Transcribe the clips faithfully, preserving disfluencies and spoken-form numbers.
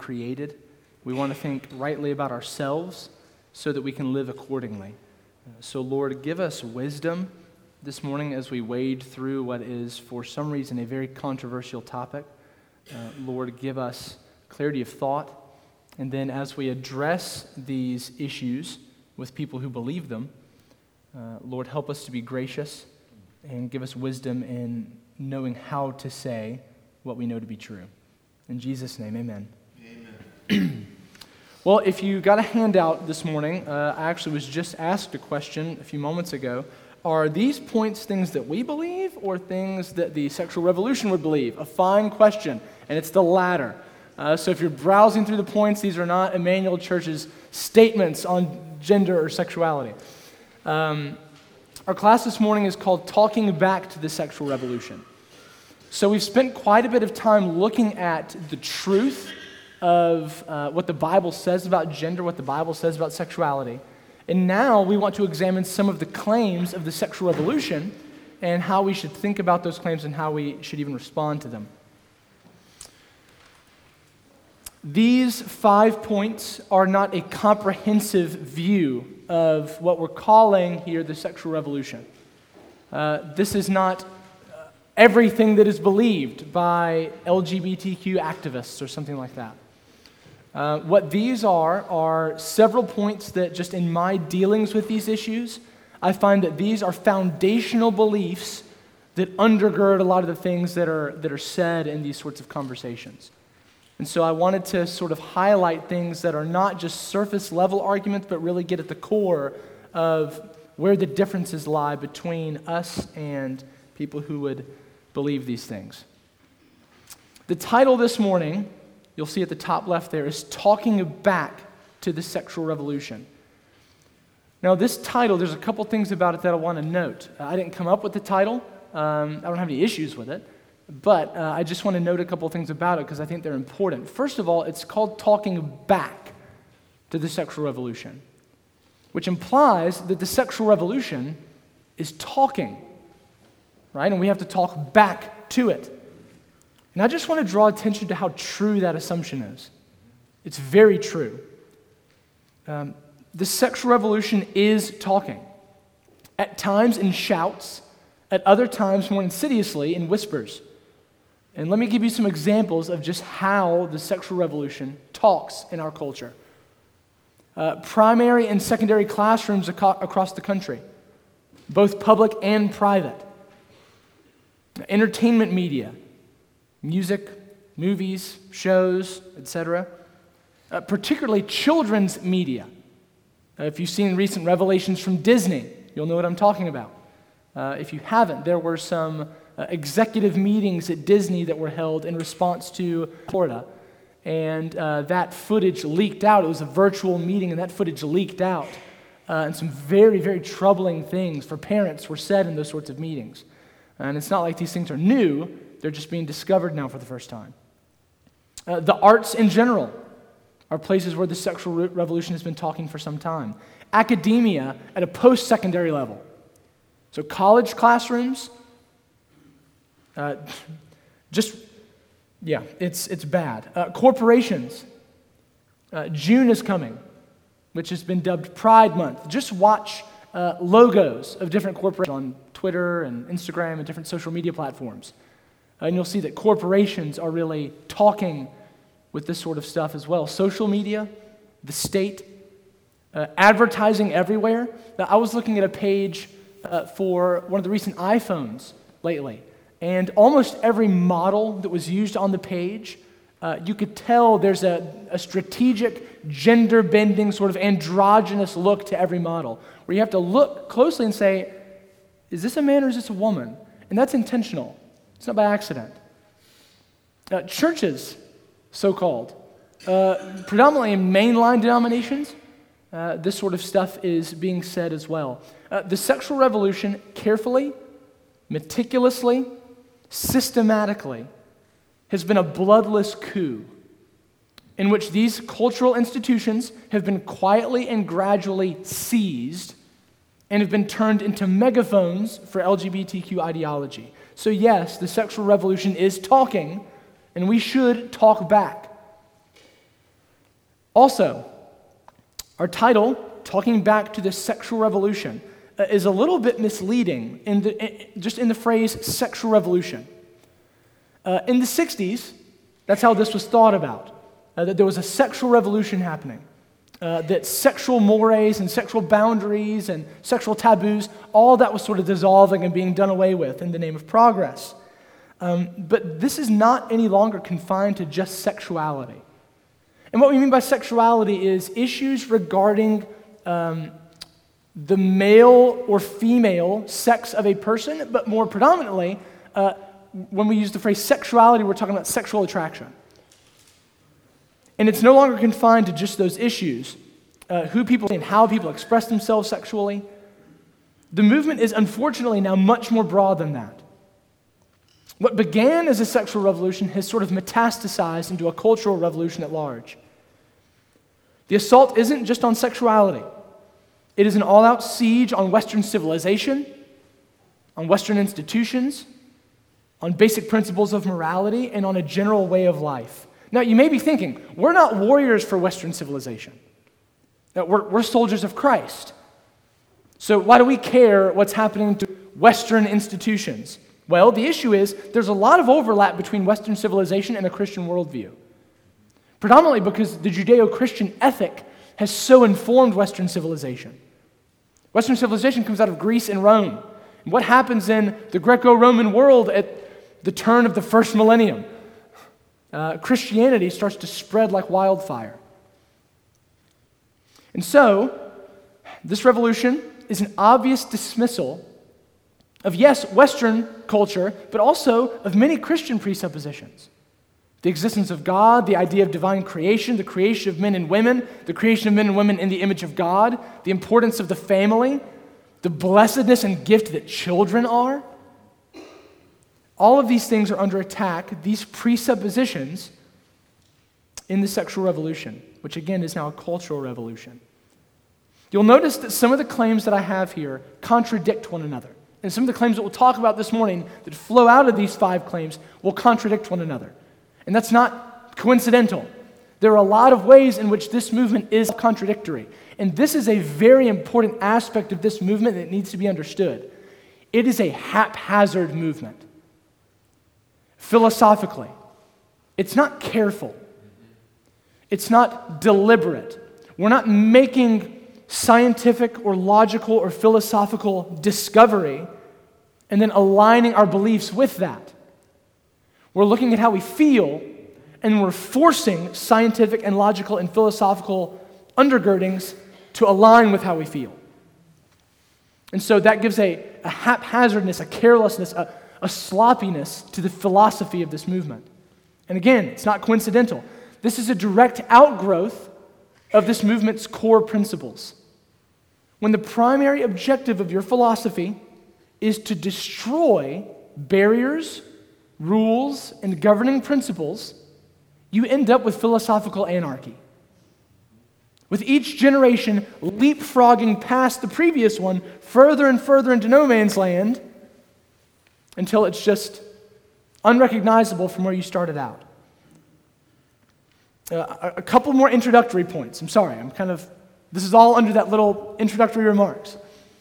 created. We want to think rightly about ourselves so that we can live accordingly. So Lord, give us wisdom this morning as we wade through what is, for some reason, a very controversial topic. Uh, Lord, give us clarity of thought. And then as we address these issues with people who believe them, uh, Lord, help us to be gracious and give us wisdom in knowing how to say what we know to be true. In Jesus' name, amen. Amen. Well, if you got a handout this morning, uh, I actually was just asked a question a few moments ago. Are these points things that we believe or things that the sexual revolution would believe? A fine question, and it's the latter. Uh, so if you're browsing through the points, these are not Emmanuel Church's statements on gender or sexuality. Um, our class this morning is called Talking Back to the Sexual Revolution. So we've spent quite a bit of time looking at the truth of uh, what the Bible says about gender, what the Bible says about sexuality. And now we want to examine some of the claims of the sexual revolution and how we should think about those claims and how we should even respond to them. These five points are not a comprehensive view of what we're calling here the sexual revolution. Uh, this is not everything that is believed by L G B T Q activists or something like that. Uh, what these are are several points that just in my dealings with these issues, I find that these are foundational beliefs that undergird a lot of the things that are that are said in these sorts of conversations. And so I wanted to sort of highlight things that are not just surface level arguments, but really get at the core of where the differences lie between us and people who would believe these things. The title this morning, you'll see at the top left there, is Talking Back to the Sexual Revolution. Now this title, there's a couple things about it that I want to note. Uh, I didn't come up with the title. Um, I don't have any issues with it. But uh, I just want to note a couple things about it because I think they're important. First of all, it's called Talking Back to the Sexual Revolution, which implies that the sexual revolution is talking, right? And we have to talk back to it. And I just want to draw attention to how true that assumption is. It's very true. Um, the sexual revolution is talking, at times in shouts, at other times more insidiously in whispers. And let me give you some examples of just how the sexual revolution talks in our culture. Uh, primary and secondary classrooms aco- across the country, both public and private. Entertainment media, music, movies, shows, et cetera. Uh, particularly children's media. Uh, if you've seen recent revelations from Disney, you'll know what I'm talking about. Uh, if you haven't, there were some uh, executive meetings at Disney that were held in response to Florida. And uh, that footage leaked out. It was a virtual meeting, and that footage leaked out. Uh, and some very, very troubling things for parents were said in those sorts of meetings. And it's not like these things are new. They're just being discovered now for the first time. Uh, the arts in general are places where the sexual re- revolution has been talking for some time. Academia at a post-secondary level. So college classrooms, uh, just, yeah, it's it's bad. Uh, corporations, uh, June is coming, which has been dubbed Pride Month. Just watch uh, logos of different corporations on Twitter and Instagram and different social media platforms. Uh, and you'll see that corporations are really talking with this sort of stuff as well. Social media, the state, uh, advertising everywhere. Now, I was looking at a page uh, for one of the recent iPhones lately, and almost every model that was used on the page, uh, you could tell there's a, a strategic, gender-bending, sort of androgynous look to every model, where you have to look closely and say, is this a man or is this a woman? And that's intentional. It's not by accident. Uh, churches, so-called, uh, predominantly in mainline denominations, uh, this sort of stuff is being said as well. Uh, the sexual revolution, carefully, meticulously, systematically, has been a bloodless coup in which these cultural institutions have been quietly and gradually seized and have been turned into megaphones for L G B T Q ideology. So yes, the sexual revolution is talking, and we should talk back. Also, our title, talking back to the sexual revolution, uh, is a little bit misleading in the, in, just in the phrase sexual revolution. Uh, in the sixties, that's how this was thought about, uh, that there was a sexual revolution happening, uh, that sexual mores and sexual boundaries and sexual taboos, all that was sort of dissolving and being done away with in the name of progress. Um, but this is not any longer confined to just sexuality. And what we mean by sexuality is issues regarding um, the male or female sex of a person, but more predominantly, uh, when we use the phrase sexuality, we're talking about sexual attraction. And it's no longer confined to just those issues, uh, who people and how people express themselves sexually. The movement is unfortunately now much more broad than that. What began as a sexual revolution has sort of metastasized into a cultural revolution at large. The assault isn't just on sexuality. It is an all-out siege on Western civilization, on Western institutions, on basic principles of morality, and on a general way of life. Now, you may be thinking, we're not warriors for Western civilization. That we're, we're soldiers of Christ. So why do we care what's happening to Western institutions? Well, the issue is there's a lot of overlap between Western civilization and a Christian worldview. Predominantly because the Judeo-Christian ethic has so informed Western civilization. Western civilization comes out of Greece and Rome. And what happens in the Greco-Roman world at the turn of the first millennium? Uh, Christianity starts to spread like wildfire. And so, this revolution is an obvious dismissal of, yes, Western culture, but also of many Christian presuppositions. The existence of God, the idea of divine creation, the creation of men and women, the creation of men and women in the image of God, the importance of the family, the blessedness and gift that children are. All of these things are under attack, these presuppositions, in the sexual revolution, which again is now a cultural revolution. You'll notice that some of the claims that I have here contradict one another. And some of the claims that we'll talk about this morning that flow out of these five claims will contradict one another. And that's not coincidental. There are a lot of ways in which this movement is contradictory. And this is a very important aspect of this movement that needs to be understood. It is a haphazard movement. Philosophically, it's not careful. It's not deliberate. We're not making scientific or logical or philosophical discovery and then aligning our beliefs with that. We're looking at how we feel and we're forcing scientific and logical and philosophical undergirdings to align with how we feel. And so that gives a, a haphazardness, a carelessness, a, a sloppiness to the philosophy of this movement. And again, it's not coincidental. This is a direct outgrowth of this movement's core principles. When the primary objective of your philosophy is to destroy barriers, rules, and governing principles, you end up with philosophical anarchy. With each generation leapfrogging past the previous one further and further into no man's land until it's just unrecognizable from where you started out. Uh, a couple more introductory points. I'm sorry, I'm kind of, this is all under that little introductory remarks.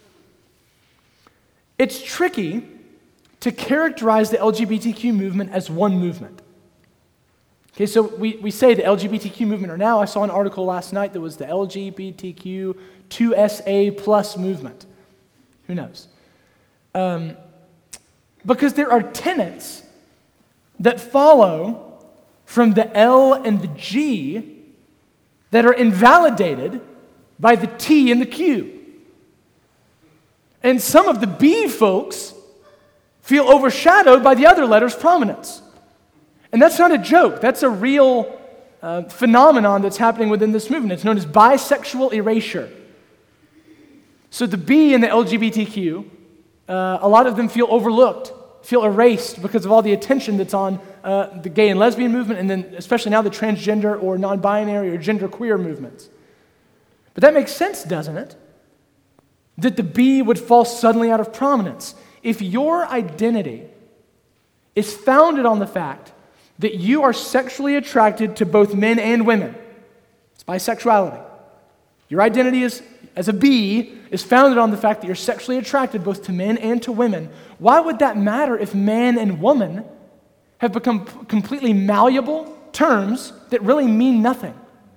It's tricky to characterize the L G B T Q movement as one movement. Okay, so we, we say the L G B T Q movement, or now I saw an article last night that was the L G B T Q two S A plus movement. Who knows? Um, because there are tenets that follow from the L and the G that are invalidated by the T and the Q. And some of the B folks feel overshadowed by the other letters' prominence. And that's not a joke. That's a real uh, phenomenon that's happening within this movement. It's known as bisexual erasure. So the B in the L G B T Q, uh, a lot of them feel overlooked, feel erased because of all the attention that's on uh, the gay and lesbian movement, and then especially now the transgender or non-binary or genderqueer movements. But that makes sense, doesn't it? That the B would fall suddenly out of prominence. If your identity is founded on the fact that you are sexually attracted to both men and women, It's bisexuality. Your identity is, as a B is founded on the fact that you're sexually attracted both to men and to women. Why would that matter if man and woman have become p- completely malleable terms that really mean nothing?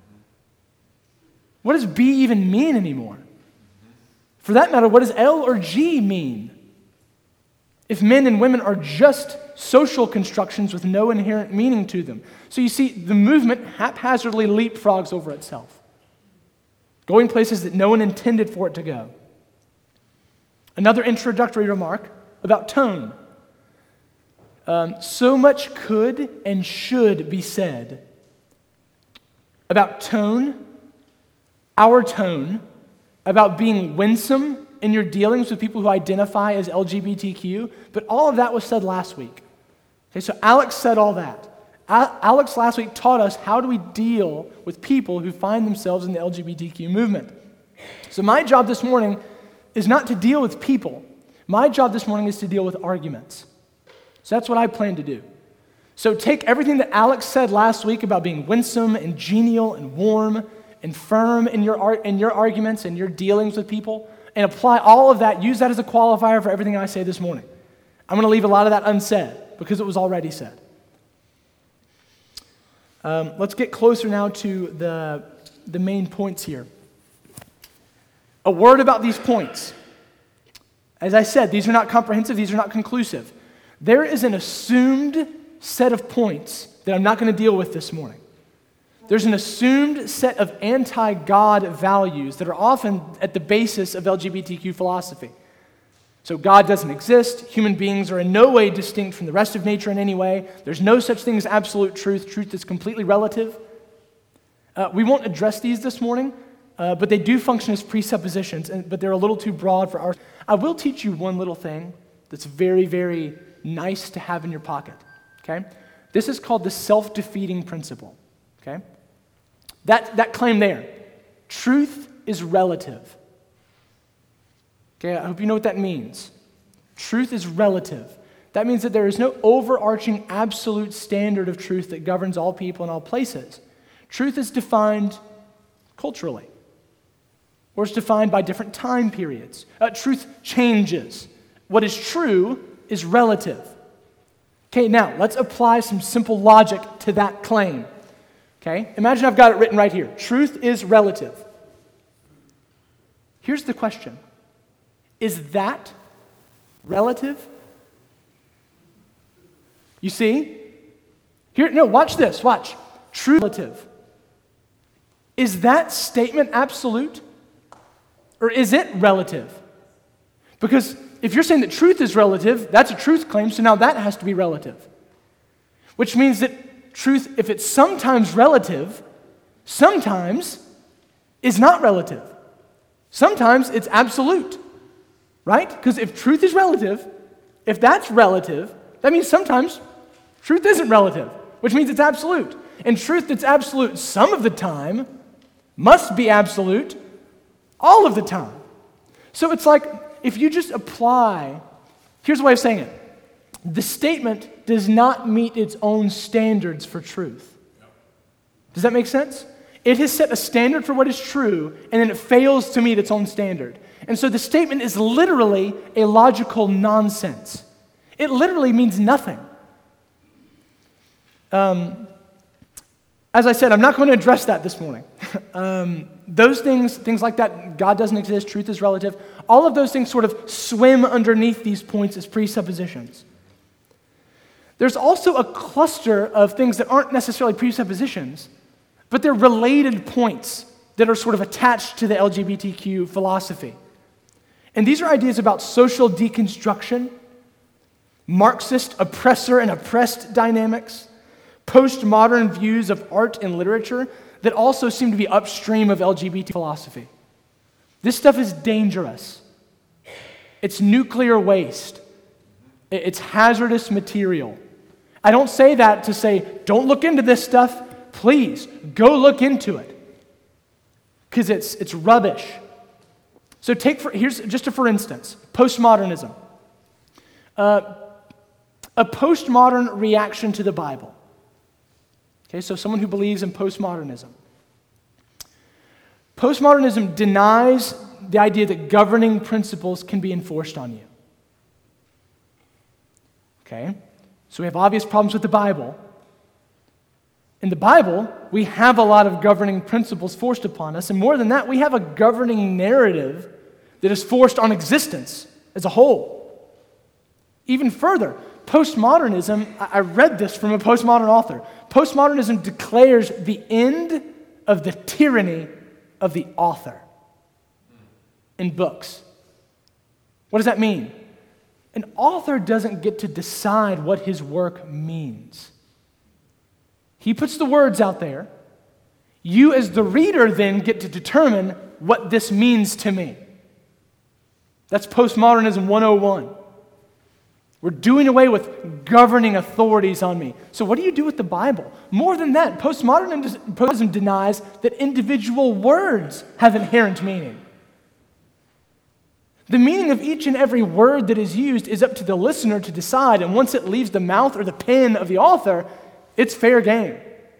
What does B even mean anymore? For that matter, what does L or G mean? If men and women are just social constructions with no inherent meaning to them. So you see, the movement haphazardly leapfrogs over itself, going places that no one intended for it to go. Another introductory remark about tone. Um, so much could and should be said about tone, our tone, about being winsome in your dealings with people who identify as L G B T Q, but all of that was said last week. Okay, so Alex said all that. A- Alex last week taught us how do we deal with people who find themselves in the L G B T Q movement. So my job this morning is not to deal with people. My job this morning is to deal with arguments. So that's what I plan to do. So take everything that Alex said last week about being winsome and genial and warm and firm in your ar- in your arguments and your dealings with people, and apply all of that, use that as a qualifier for everything I say this morning. I'm going to leave a lot of that unsaid because it was already said. Um, let's get closer now to the, the main points here. A word about these points. As I said, these are not comprehensive, these are not conclusive. There is an assumed set of points that I'm not going to deal with this morning. There's an assumed set of anti-God values that are often at the basis of L G B T Q philosophy. So God doesn't exist. Human beings are in no way distinct from the rest of nature in any way. There's no such thing as absolute truth. Truth is completely relative. Uh, we won't address these this morning, uh, but they do function as presuppositions, and, but they're a little too broad for our... I will teach you one little thing that's very, very nice to have in your pocket, okay? This is called the self-defeating principle, okay? That, that claim there, truth is relative. Okay, I hope you know what that means. Truth is relative. That means that there is no overarching absolute standard of truth that governs all people in all places. Truth is defined culturally, or it's defined by different time periods. Uh, truth changes. What is true is relative. Okay, now let's apply some simple logic to that claim. Okay, imagine I've got it written right here. Truth is relative. Here's the question. Is that relative? You see? Here, no, watch this, watch. Truth relative. Is that statement absolute? Or is it relative? Because if you're saying that truth is relative, that's a truth claim, so now that has to be relative. Which means that truth, if it's sometimes relative, sometimes is not relative. Sometimes it's absolute, right? Because if truth is relative, if that's relative, that means sometimes truth isn't relative, which means it's absolute. And truth that's absolute some of the time must be absolute all of the time. So it's like if you just apply, here's a way of saying it. The statement does not meet its own standards for truth. Does that make sense? It has set a standard for what is true, and then it fails to meet its own standard. And so the statement is literally a logical nonsense. It literally means nothing. Um, as I said, I'm not going to address that this morning. um, those things, things like that, God doesn't exist, truth is relative, all of those things sort of swim underneath these points as presuppositions. There's also a cluster of things that aren't necessarily presuppositions, but they're related points that are sort of attached to the L G B T Q philosophy. And these are ideas about social deconstruction, Marxist oppressor and oppressed dynamics, postmodern views of art and literature that also seem to be upstream of L G B T philosophy. This stuff is dangerous. It's nuclear waste. It's hazardous material. I don't say that to say, don't look into this stuff. Please, go look into it. Because it's, it's rubbish. So take, for, here's just a for instance, postmodernism. Uh, a postmodern reaction to the Bible. Okay, so someone who believes in postmodernism. Postmodernism denies the idea that governing principles can be enforced on you. Okay? So we have obvious problems with the Bible. In the Bible, we have a lot of governing principles forced upon us, and more than that, we have a governing narrative that is forced on existence as a whole. Even further, postmodernism, I read this from a postmodern author, postmodernism declares the end of the tyranny of the author in books. What does that mean? An author doesn't get to decide what his work means. He puts the words out there. You as the reader then get to determine what this means to me. That's postmodernism one oh one. We're doing away with governing authorities on me. So what do you do with the Bible? More than that, postmodernism denies that individual words have inherent meaning. The meaning of each and every word that is used is up to the listener to decide, and once it leaves the mouth or the pen of the author, it's fair game.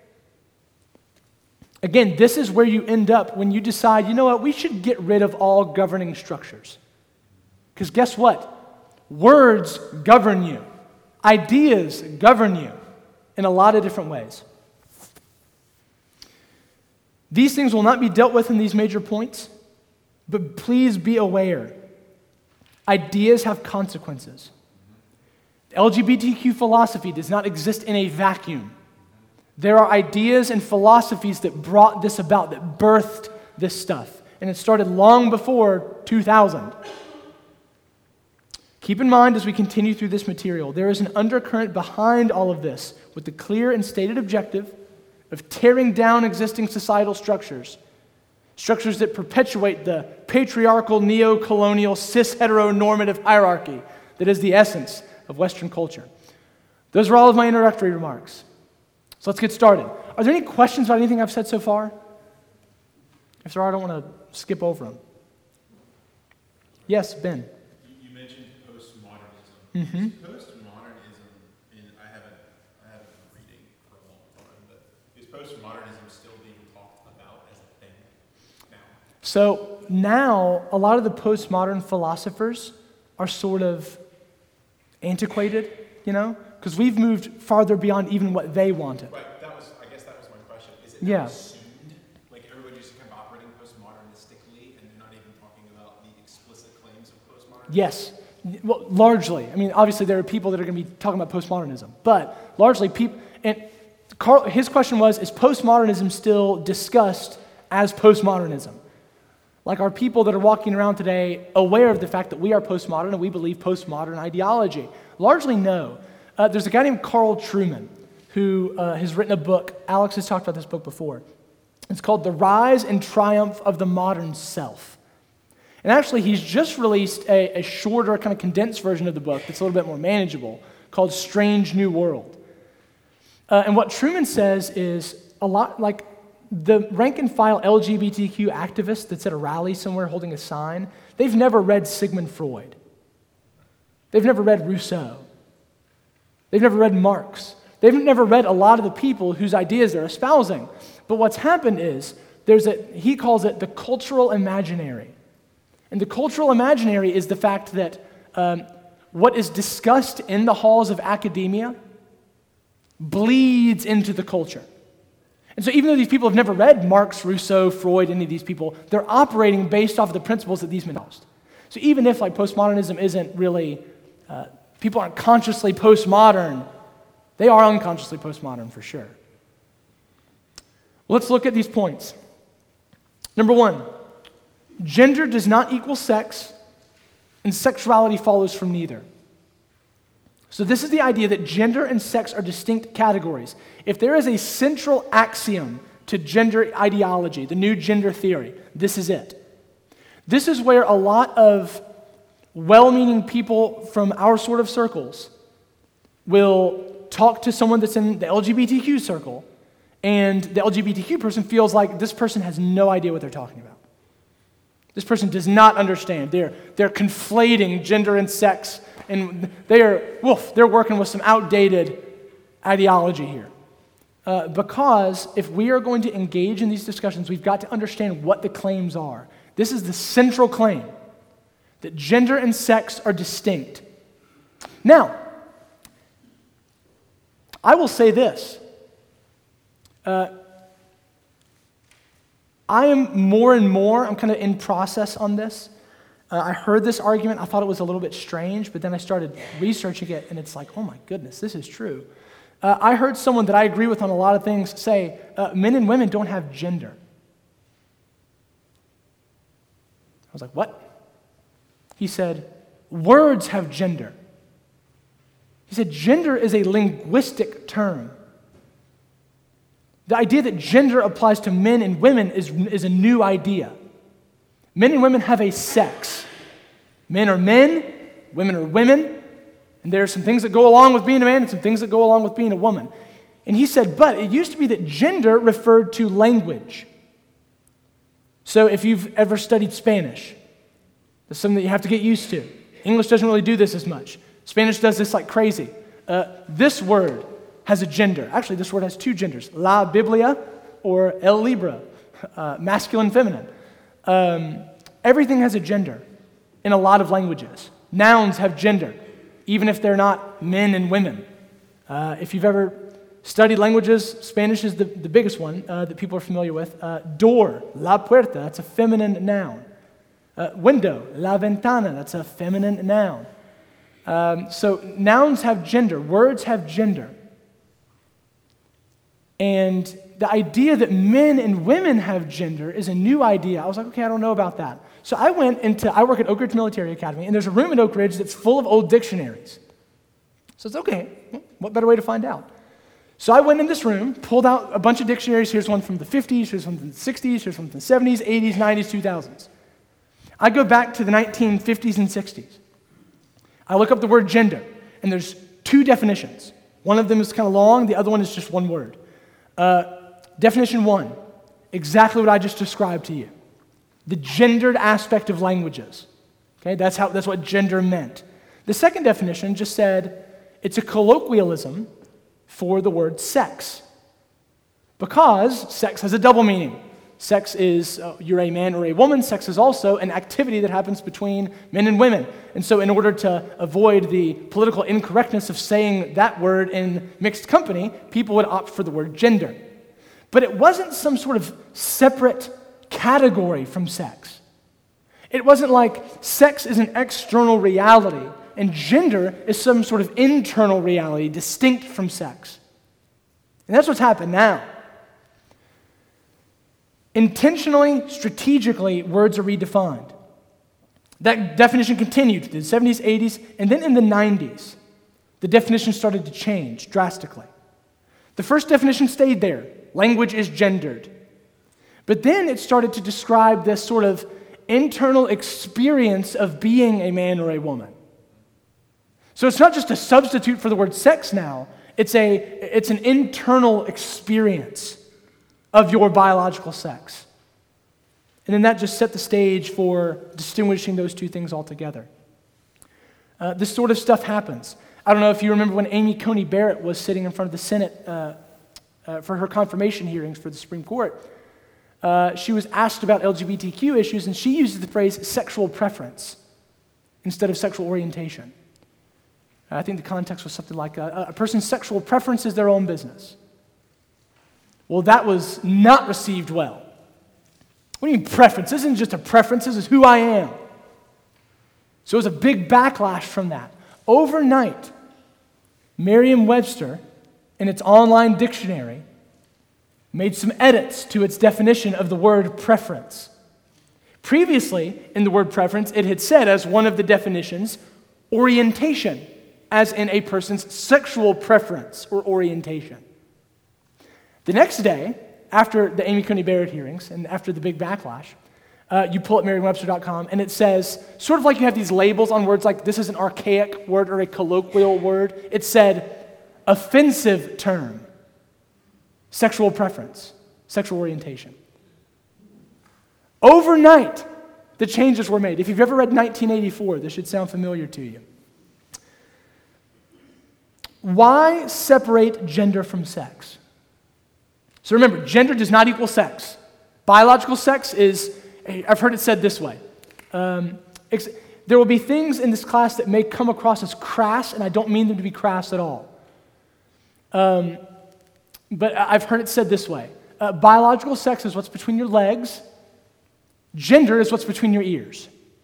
Again, this is where you end up when you decide, you know what, we should get rid of all governing structures. Because guess what? Words govern you. Ideas govern you in a lot of different ways. These things will not be dealt with in these major points, but please be aware. Ideas have consequences. L G B T Q philosophy does not exist in a vacuum. There are ideas and philosophies that brought this about, that birthed this stuff. And it started long before two thousand. Keep in mind as we continue through this material, there is an undercurrent behind all of this with the clear and stated objective of tearing down existing societal structures, structures that perpetuate the patriarchal, neo-colonial, cis-heteronormative hierarchy that is the essence of Western culture. Those are all of my introductory remarks. So let's get started. Are there any questions about anything I've said so far? If there are, I don't want to skip over them. Yes, Ben. You mentioned postmodernism. Mm-hmm. Is postmodernism, and I haven't, I haven't been reading for a long time, but is postmodernism still being talked about as a thing now? So now, a lot of the postmodern philosophers are sort of antiquated, you know, because we've moved farther beyond even what they wanted. Right, that was, I guess that was my question. Is it Yeah. now assumed, like everybody just kind of operating postmodernistically, and they're not even talking about the explicit claims of postmodernism? Yes, well, largely. I mean, obviously there are people that are going to be talking about postmodernism, but largely people, and Carl, his question was, is postmodernism still discussed as postmodernism? Like, are people that are walking around today aware of the fact that we are postmodern and we believe postmodern ideology? Largely no. Uh, there's a guy named Carl Trueman who uh, has written a book. Alex has talked about this book before. It's called The Rise and Triumph of the Modern Self. And actually, he's just released a, a shorter, kind of condensed version of the book that's a little bit more manageable called Strange New World. Uh, and what Trueman says is a lot like the rank and file L G B T Q activist that's at a rally somewhere holding a sign, they've never read Sigmund Freud. They've never read Rousseau. They've never read Marx. They've never read a lot of the people whose ideas they're espousing. But what's happened is, there's a, he calls it the cultural imaginary. And the cultural imaginary is the fact that um, what is discussed in the halls of academia bleeds into the culture. And so even though these people have never read Marx, Rousseau, Freud, any of these people, they're operating based off of the principles that these men espoused. So even if like postmodernism isn't really, uh, people aren't consciously postmodern, they are unconsciously postmodern for sure. Let's look at these points. Number one, gender does not equal sex, and sexuality follows from neither. So this is the idea that gender and sex are distinct categories. If there is a central axiom to gender ideology, the new gender theory, this is it. This is where a lot of well-meaning people from our sort of circles will talk to someone that's in the L G B T Q circle, and the L G B T Q person feels like this person has no idea what they're talking about. This person does not understand. They're, they're conflating gender and sex, and they are, woof, they're working with some outdated ideology here. uh, because if we are going to engage in these discussions, we've got to understand what the claims are. This is the central claim, that gender and sex are distinct. Now, I will say this. Uh, I am more and more, I'm kind of in process on this. Uh, I heard this argument, I thought it was a little bit strange, but then I started researching it, and it's like, oh my goodness, this is true. Uh, I heard someone that I agree with on a lot of things say, uh, men and women don't have gender. I was like, what? He said, words have gender. He said, gender is a linguistic term. The idea that gender applies to men and women is, is a new idea. Men and women have a sex. Men are men, women are women, and there are some things that go along with being a man and some things that go along with being a woman. And he said, but it used to be that gender referred to language. So if you've ever studied Spanish, that's something that you have to get used to. English doesn't really do this as much. Spanish does this like crazy. Uh, this word has a gender. Actually, this word has two genders, la Biblia or el libro, uh, masculine, feminine. Um, everything has a gender in a lot of languages. Nouns have gender, even if they're not men and women. Uh, if you've ever studied languages, Spanish is the, the biggest one uh, that people are familiar with. Uh, door, la puerta, that's a feminine noun. Uh, window, la ventana, that's a feminine noun. Um, so nouns have gender, words have gender. And the idea that men and women have gender is a new idea. I was like, okay, I don't know about that. So I went into, I work at Oak Ridge Military Academy, and there's a room at Oak Ridge that's full of old dictionaries. So it's okay, what better way to find out? So I went in this room, pulled out a bunch of dictionaries. Here's one from the fifties, here's one from the sixties, here's one from the seventies, eighties, nineties, two thousands. I go back to the nineteen fifties and sixties. I look up the word gender, and there's two definitions. One of them is kind of long, the other one is just one word. Uh, definition one, exactly what I just described to you. The gendered aspect of languages. Okay, that's how that's what gender meant. The second definition just said it's a colloquialism for the word sex. Because sex has a double meaning. Sex is uh, you're a man or a woman. Sex is also an activity that happens between men and women. And so in order to avoid the political incorrectness of saying that word in mixed company, people would opt for the word gender. But it wasn't some sort of separate category from sex. It wasn't like sex is an external reality and gender is some sort of internal reality distinct from sex. And that's what's happened now. Intentionally, strategically, words are redefined. That definition continued to the seventies, eighties, and then in the nineties, the definition started to change drastically. The first definition stayed there. Language is gendered. But then it started to describe this sort of internal experience of being a man or a woman. So it's not just a substitute for the word sex now. It's a it's an internal experience of your biological sex. And then that just set the stage for distinguishing those two things altogether. Uh, this sort of stuff happens. I don't know if you remember when Amy Coney Barrett was sitting in front of the Senate uh, uh, for her confirmation hearings for the Supreme Court. Uh, she was asked about L G B T Q issues, and she used the phrase sexual preference instead of sexual orientation. I think the context was something like a, a person's sexual preference is their own business. Well, that was not received well. What do you mean preference? This isn't just a preference, this is who I am. So it was a big backlash from that. Overnight, Merriam-Webster, in its online dictionary, made some edits to its definition of the word preference. Previously, in the word preference, it had said as one of the definitions, orientation, as in a person's sexual preference or orientation. The next day, after the Amy Coney Barrett hearings and after the big backlash, uh, you pull up Merriam Webster dot com and it says, sort of like you have these labels on words like this is an archaic word or a colloquial word, it said offensive term, sexual preference, sexual orientation. Overnight, the changes were made. If you've ever read nineteen eighty-four, this should sound familiar to you. Why separate gender from sex? So remember, gender does not equal sex. Biological sex is, I've heard it said this way. Um, ex- there will be things in this class that may come across as crass, and I don't mean them to be crass at all. Um, but I've heard it said this way. Uh, biological sex is what's between your legs. Gender is what's between your ears.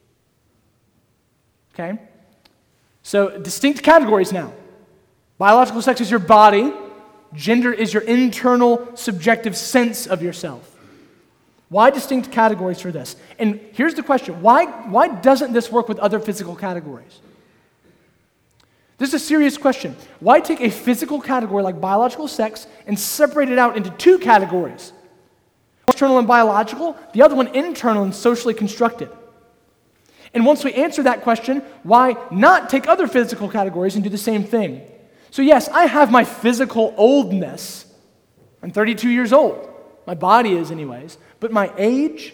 Okay? So distinct categories now. Biological sex is your body. Gender is your internal, subjective sense of yourself. Why distinct categories for this? And here's the question. Why, why doesn't this work with other physical categories? This is a serious question. Why take a physical category like biological sex and separate it out into two categories? External and biological, the other one internal and socially constructed. And once we answer that question, why not take other physical categories and do the same thing? So yes, I have my physical oldness. I'm thirty-two years old. My body is anyways. But my age,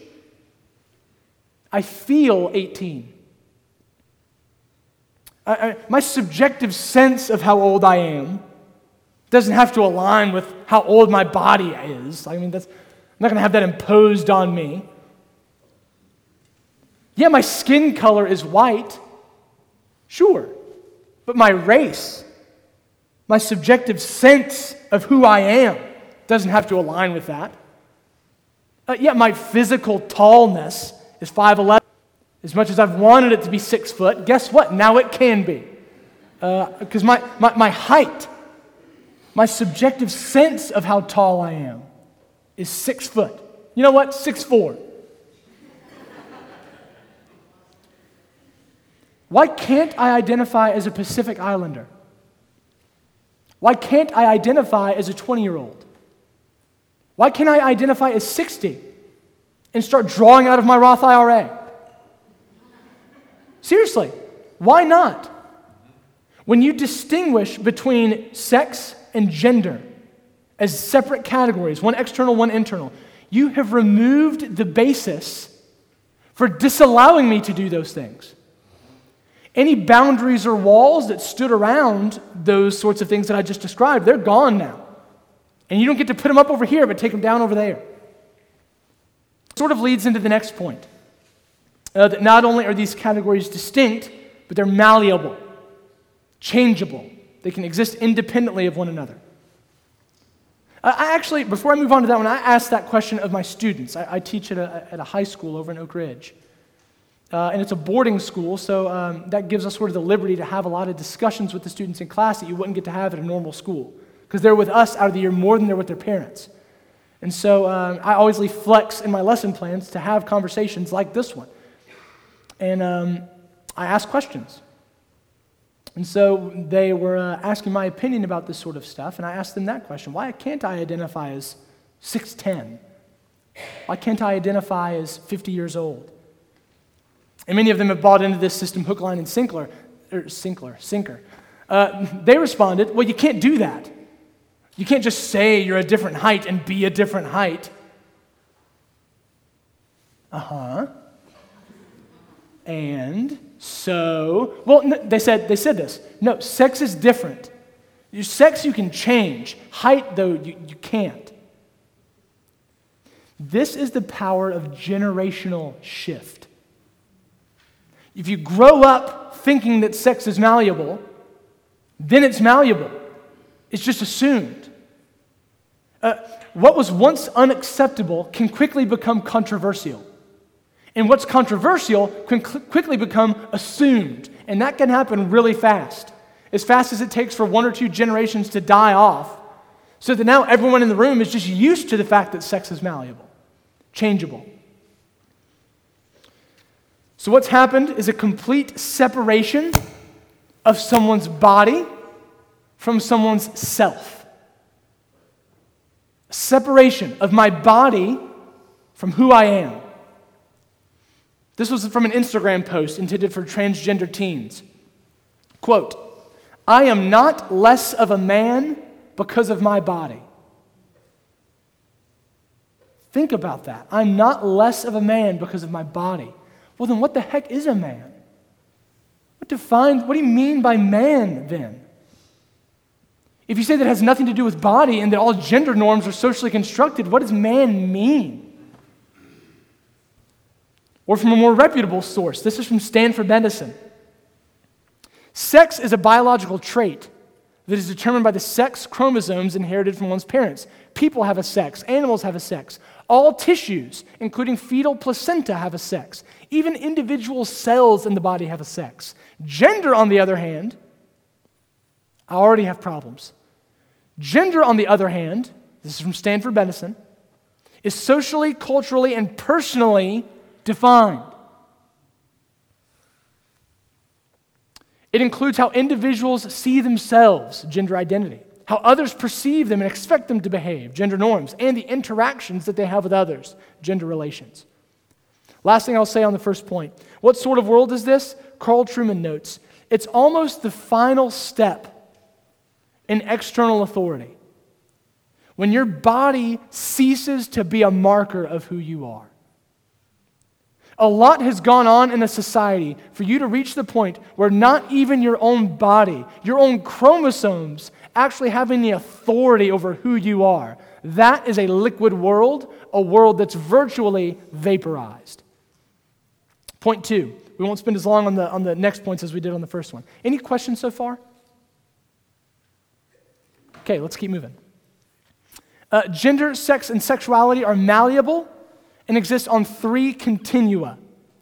I feel eighteen. I, I, my subjective sense of how old I am doesn't have to align with how old my body is. I mean, that's, I'm not going to have that imposed on me. Yeah, my skin color is white, sure, but my race, my subjective sense of who I am doesn't have to align with that. Uh, yeah, my physical tallness is five eleven. As much as I've wanted it to be six foot, guess what? Now it can be. Because uh, my, my, my height, my subjective sense of how tall I am is six foot. You know what? Six four. Why can't I identify as a Pacific Islander? Why can't I identify as a twenty-year-old? Why can't I identify as sixty and start drawing out of my Roth I R A? Seriously, why not? When you distinguish between sex and gender as separate categories, one external, one internal, you have removed the basis for disallowing me to do those things. Any boundaries or walls that stood around those sorts of things that I just described, they're gone now. And you don't get to put them up over here, but take them down over there. It sort of leads into the next point. Uh, that not only are these categories distinct, but they're malleable, changeable. They can exist independently of one another. Uh, I actually, before I move on to that one, I asked that question of my students. I, I teach at a, at a high school over in Oak Ridge. Uh, and it's a boarding school, so um, that gives us sort of the liberty to have a lot of discussions with the students in class that you wouldn't get to have at a normal school. Because they're with us out of the year more than they're with their parents. And so um, I always leave flex in my lesson plans to have conversations like this one. And um, I asked questions. And so they were uh, asking my opinion about this sort of stuff, and I asked them that question. Why can't I identify as six ten? Why can't I identify as fifty years old? And many of them have bought into this system hook, line, and sinker. Or sinker, sinker. Uh, they responded, well, you can't do that. You can't just say you're a different height and be a different height. Uh-huh. And so, well, no, they said they said this. No, sex is different. Your sex you can change. Height, though, you, you can't. This is the power of generational shift. If you grow up thinking that sex is malleable, then it's malleable. It's just assumed. Uh, what was once unacceptable can quickly become controversial. And what's controversial can cl- quickly become assumed. And that can happen really fast. As fast as it takes for one or two generations to die off. So that now everyone in the room is just used to the fact that sex is malleable, changeable. So what's happened is a complete separation of someone's body from someone's self. A separation of my body from who I am. This was from an Instagram post intended for transgender teens. Quote, I am not less of a man because of my body. Think about that. I'm not less of a man because of my body. Well, then what the heck is a man? What defines, what do you mean by man then? If you say that it has nothing to do with body and that all gender norms are socially constructed, what does man mean? Or from a more reputable source, this is from Stanford Medicine. Sex is a biological trait that is determined by the sex chromosomes inherited from one's parents. People have a sex. Animals have a sex. All tissues, including fetal placenta, have a sex. Even individual cells in the body have a sex. Gender, on the other hand, I already have problems. Gender, on the other hand, this is from Stanford Medicine, is socially, culturally, and personally defined. It includes how individuals see themselves, gender identity, how others perceive them and expect them to behave, gender norms, and the interactions that they have with others, gender relations. Last thing I'll say on the first point. What sort of world is this? Carl Trueman notes, it's almost the final step in external authority. When your body ceases to be a marker of who you are. A lot has gone on in a society for you to reach the point where not even your own body, your own chromosomes, actually have any authority over who you are. That is a liquid world, a world that's virtually vaporized. Point two. We won't spend as long on the, on the next points as we did on the first one. Any questions so far? Okay, let's keep moving. Uh, gender, sex, and sexuality are malleable and exist on three continua.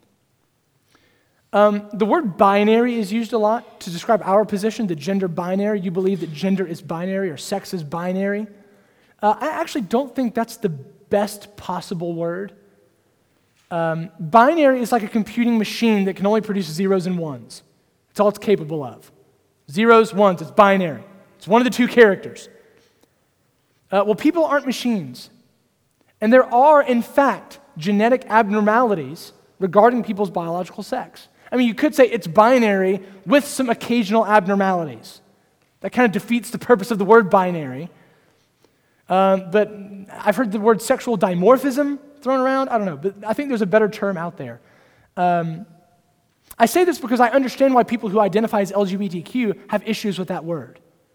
Um, the word binary is used a lot to describe our position, the gender binary. You believe that gender is binary or sex is binary. Uh, I actually don't think that's the best possible word. Um, binary is like a computing machine that can only produce zeros and ones. It's all it's capable of. Zeros, ones, it's binary. It's one of the two characters. Uh, well, people aren't machines. And there are, in fact, genetic abnormalities regarding people's biological sex. I mean, you could say it's binary with some occasional abnormalities. That kind of defeats the purpose of the word binary. Um, but I've heard the word sexual dimorphism thrown around. I don't know, but I think there's a better term out there. Um, I say this because I understand why people who identify as L G B T Q have issues with that word.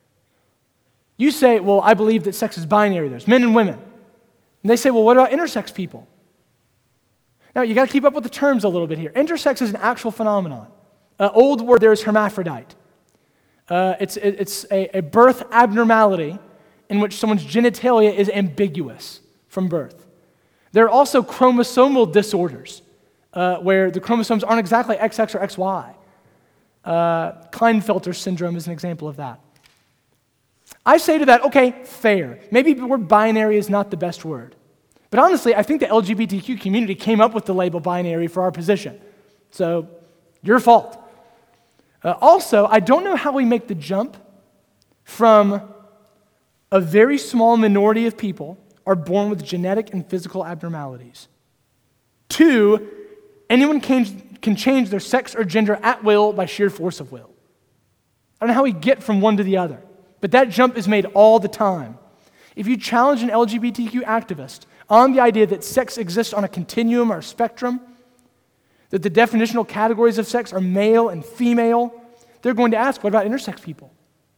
You say, well, I believe that sex is binary. There's men and women. And they say, well, what about intersex people? Now, you got to keep up with the terms a little bit here. Intersex is an actual phenomenon. Uh, old word there is hermaphrodite. Uh, it's it, it's a, a birth abnormality in which someone's genitalia is ambiguous from birth. There are also chromosomal disorders uh, where the chromosomes aren't exactly X X or X Y. Uh, Klinefelter syndrome is an example of that. I say to that, okay, fair. Maybe the word binary is not the best word. But honestly, I think the L G B T Q community came up with the label binary for our position. So, your fault. Uh, also, I don't know how we make the jump from a very small minority of people are born with genetic and physical abnormalities to anyone can, can change their sex or gender at will by sheer force of will. I don't know how we get from one to the other. But that jump is made all the time. If you challenge an L G B T Q activist on the idea that sex exists on a continuum or a spectrum, that the definitional categories of sex are male and female, they're going to ask, what about intersex people?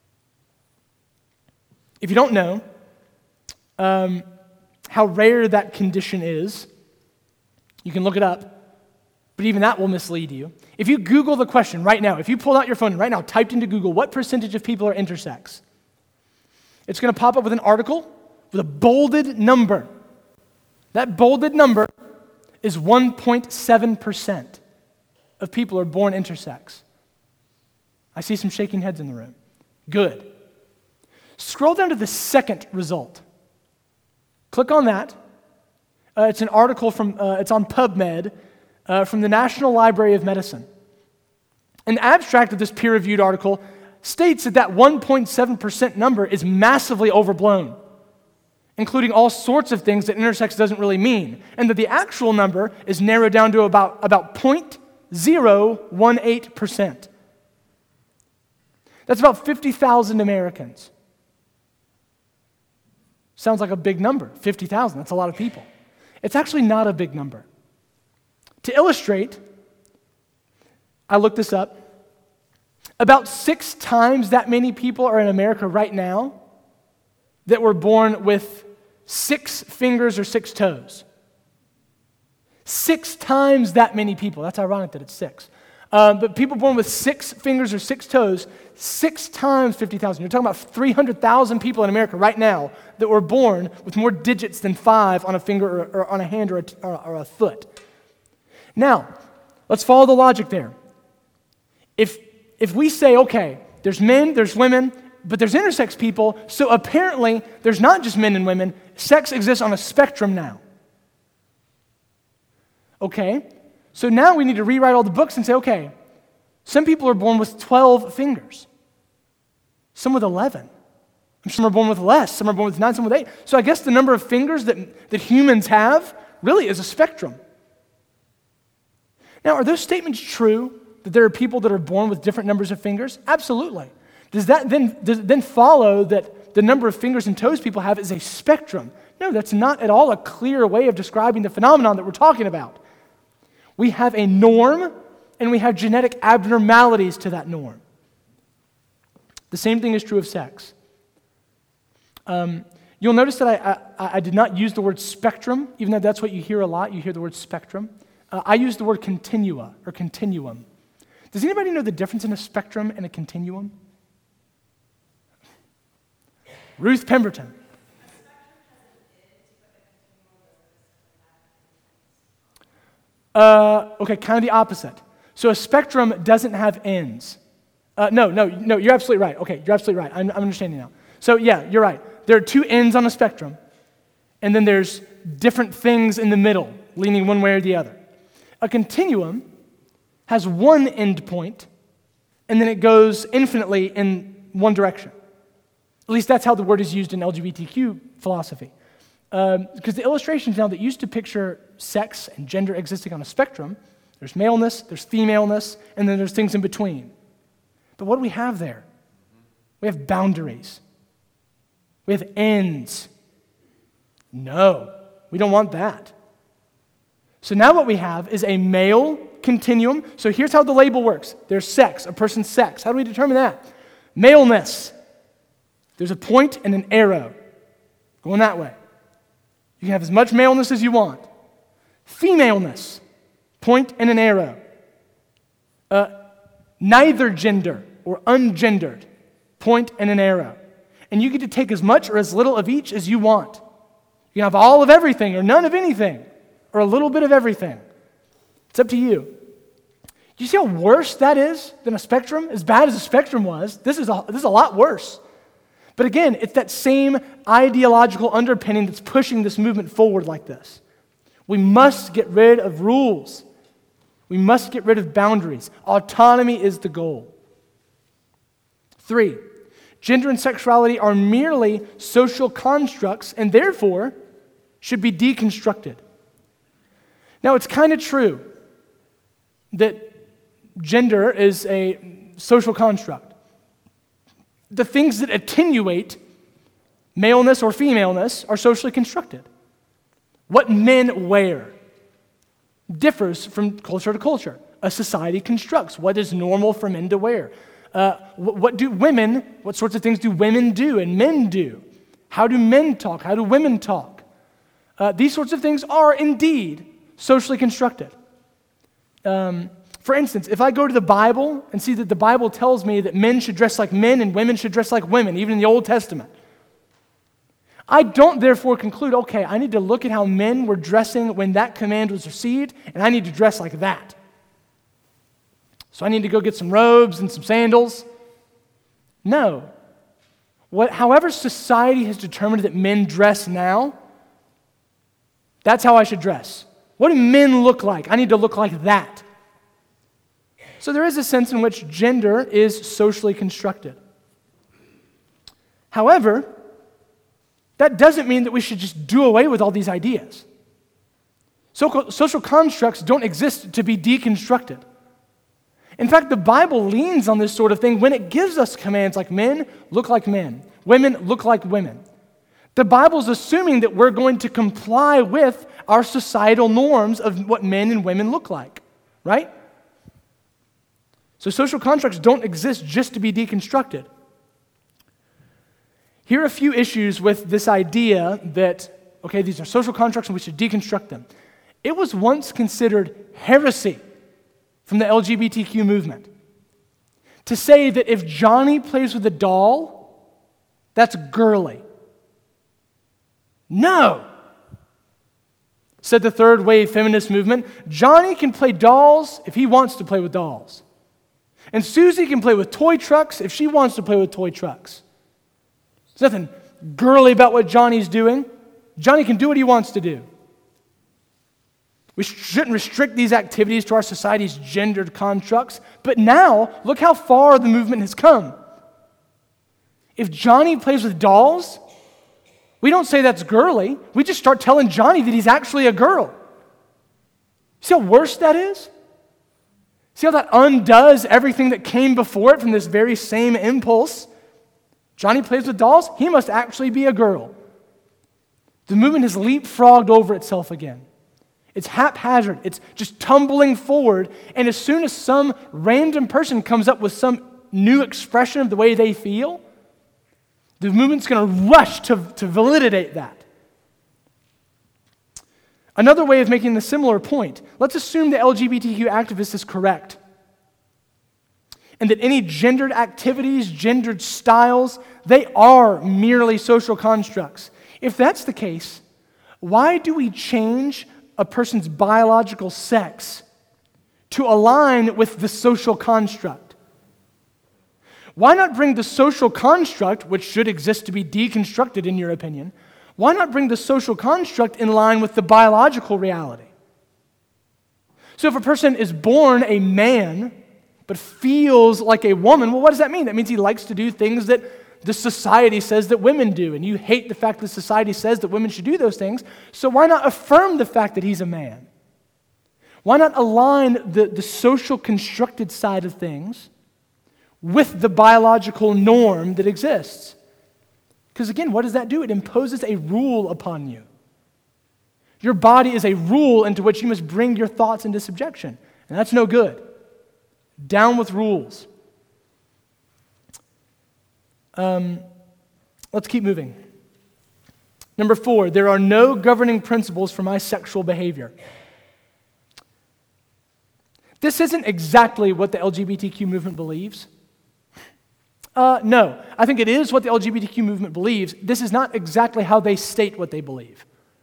If you don't know um, how rare that condition is, you can look it up, but even that will mislead you. If you Google the question right now, if you pulled out your phone and right now typed into Google, what percentage of people are intersex? It's going to pop up with an article with a bolded number. That bolded number is one point seven percent of people are born intersex. I see some shaking heads in the room. Good. Scroll down to the second result. Click on that. Uh, it's an article from, uh, it's on PubMed uh, from the National Library of Medicine. An abstract of this peer-reviewed article states that that one point seven percent number is massively overblown, including all sorts of things that intersex doesn't really mean, and that the actual number is narrowed down to about, about zero point zero one eight percent. That's about fifty thousand Americans. Sounds like a big number, fifty thousand, that's a lot of people. It's actually not a big number. To illustrate, I looked this up. About six times that many people are in America right now that were born with six fingers or six toes. Six times that many people. That's ironic that it's six. Um, but people born with six fingers or six toes, six times fifty thousand. You're talking about three hundred thousand people in America right now that were born with more digits than five on a finger or, or on a hand or a, or, or a foot. Now, let's follow the logic there. If, if we say, okay, there's men, there's women, but there's intersex people, so apparently there's not just men and women. Sex exists on a spectrum now. Okay, so now we need to rewrite all the books and say, okay, some people are born with twelve fingers, some with eleven. Some are born with less, some are born with nine, some with eight. So I guess the number of fingers that, that humans have really is a spectrum. Now, are those statements true, that there are people that are born with different numbers of fingers? Absolutely. Does that then, does it then follow that the number of fingers and toes people have is a spectrum? No, that's not at all a clear way of describing the phenomenon that we're talking about. We have a norm, and we have genetic abnormalities to that norm. The same thing is true of sex. Um, you'll notice that I, I, I did not use the word spectrum, even though that's what you hear a lot. You hear the word spectrum. Uh, I use the word continua or continuum. Does anybody know the difference in a spectrum and a continuum? Ruth Pemberton. Uh, okay, kind of the opposite. So a spectrum doesn't have ends. Uh, no, no, no, you're absolutely right. Okay, you're absolutely right. I'm, I'm understanding now. So yeah, you're right. There are two ends on a spectrum, and then there's different things in the middle, leaning one way or the other. A continuum has one end point, and then it goes infinitely in one direction. At least that's how the word is used in L G B T Q philosophy. Because um, the illustrations now that used to picture sex and gender existing on a spectrum, there's maleness, there's femaleness, and then there's things in between. But what do we have there? We have boundaries. We have ends. No, we don't want that. So now what we have is a male continuum. So here's how the label works. There's sex, a person's sex. How do we determine that? Maleness. There's a point and an arrow going that way. You can have as much maleness as you want. Femaleness, point and an arrow. Uh, neither gender or ungendered, point and an arrow. And you get to take as much or as little of each as you want. You can have all of everything or none of anything or a little bit of everything. It's up to you. Do you see how worse that is than a spectrum? As bad as a spectrum was, this is a, this is a lot worse. But again, it's that same ideological underpinning that's pushing this movement forward like this. We must get rid of rules. We must get rid of boundaries. Autonomy is the goal. Three, gender and sexuality are merely social constructs and therefore should be deconstructed. Now, it's kind of true that gender is a social construct. The things that attenuate maleness or femaleness are socially constructed. What men wear differs from culture to culture. A society constructs what is normal for men to wear. Uh, what, what do women, what sorts of things do women do and men do? How do men talk? How do women talk? Uh, these sorts of things are indeed socially constructed. Um, For instance, if I go to the Bible and see that the Bible tells me that men should dress like men and women should dress like women, even in the Old Testament, I don't therefore conclude, okay, I need to look at how men were dressing when that command was received, and I need to dress like that. So I need to go get some robes and some sandals. No. What, however society has determined that men dress now, that's how I should dress. What do men look like? I need to look like that. So there is a sense in which gender is socially constructed. However, that doesn't mean that we should just do away with all these ideas. So, social constructs don't exist to be deconstructed. In fact, the Bible leans on this sort of thing when it gives us commands like men look like men, women look like women. The Bible's assuming that we're going to comply with our societal norms of what men and women look like, right? So social constructs don't exist just to be deconstructed. Here are a few issues with this idea that, okay, these are social constructs and we should deconstruct them. It was once considered heresy from the L G B T Q movement to say that if Johnny plays with a doll, that's girly. No, said the third wave feminist movement. Johnny can play dolls if he wants to play with dolls. And Susie can play with toy trucks if she wants to play with toy trucks. There's nothing girly about what Johnny's doing. Johnny can do what he wants to do. We shouldn't restrict these activities to our society's gendered constructs. But now, look how far the movement has come. If Johnny plays with dolls, we don't say that's girly. We just start telling Johnny that he's actually a girl. See how worse that is? See how that undoes everything that came before it from this very same impulse? Johnny plays with dolls, he must actually be a girl. The movement has leapfrogged over itself again. It's haphazard. It's just tumbling forward. And as soon as some random person comes up with some new expression of the way they feel, the movement's going to rush to, to validate that. Another way of making a similar point, let's assume the L G B T Q activist is correct, and that any gendered activities, gendered styles, they are merely social constructs. If that's the case, why do we change a person's biological sex to align with the social construct? Why not bring the social construct, which should exist to be deconstructed in your opinion, why not bring the social construct in line with the biological reality? So if a person is born a man but feels like a woman, well, what does that mean? That means he likes to do things that the society says that women do, and you hate the fact that society says that women should do those things, so why not affirm the fact that he's a man? Why not align the, the social constructed side of things with the biological norm that exists? Because again, what does that do? It imposes a rule upon you. Your body is a rule into which you must bring your thoughts into subjection, and that's no good. Down with rules. Um, let's keep moving. Number four, there are no governing principles for my sexual behavior. This isn't exactly what the L G B T Q movement believes. Uh, no, I think it is what the L G B T Q movement believes. This is not exactly how they state what they believe.